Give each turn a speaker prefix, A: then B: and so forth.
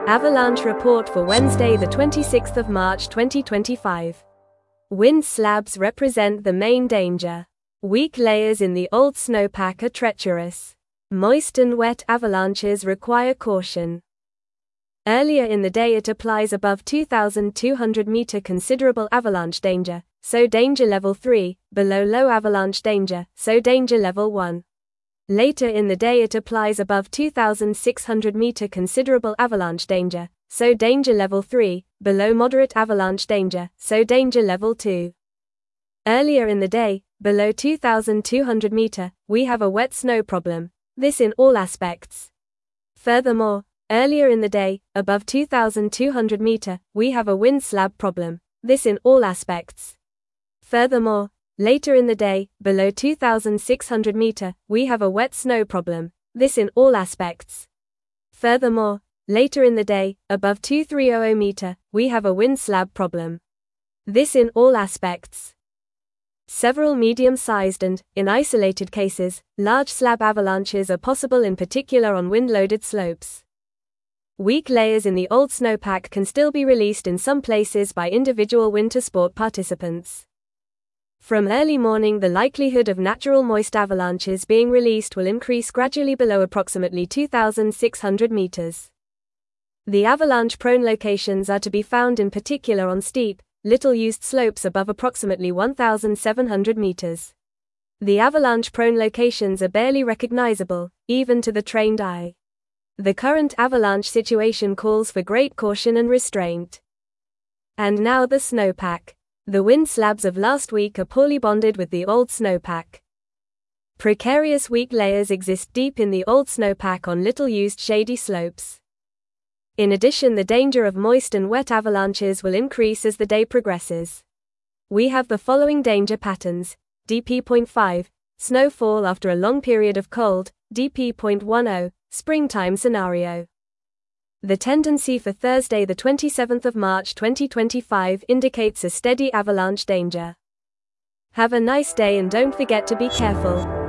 A: Avalanche report for Wednesday, the 26th of March 2025. Wind slabs represent the main danger. Weak layers in the old snowpack are treacherous. Moist and wet avalanches require caution. Earlier in the day it applies above 2,200 meter considerable avalanche danger, so danger level 3, below low avalanche danger, so danger level 1. Later in the day it applies above 2,600 meter considerable avalanche danger, so danger level 3, below moderate avalanche danger, so danger level 2. Earlier in the day, below 2,200 meter, we have a wet snow problem, this in all aspects. Furthermore, earlier in the day, above 2,200 meter, we have a wind slab problem, this in all aspects. Furthermore, later in the day, below 2,600 meter, we have a wet snow problem, this in all aspects. Furthermore, later in the day, above 2,300 meter, we have a wind slab problem, this in all aspects. Several medium-sized and, in isolated cases, large slab avalanches are possible, in particular on wind-loaded slopes. Weak layers in the old snowpack can still be released in some places by individual winter sport participants. From early morning, the likelihood of natural moist avalanches being released will increase gradually below approximately 2,600 meters. The avalanche-prone locations are to be found in particular on steep, little-used slopes above approximately 1,700 meters. The avalanche-prone locations are barely recognizable, even to the trained eye. The current avalanche situation calls for great caution and restraint. And now the snowpack. The wind slabs of last week are poorly bonded with the old snowpack. Precarious weak layers exist deep in the old snowpack on little-used shady slopes. In addition, the danger of moist and wet avalanches will increase as the day progresses. We have the following danger patterns: DP.5, snowfall after a long period of cold, DP.10, springtime scenario. The tendency for Thursday, the 27th of March 2025 indicates a steady avalanche danger. Have a nice day and don't forget to be careful.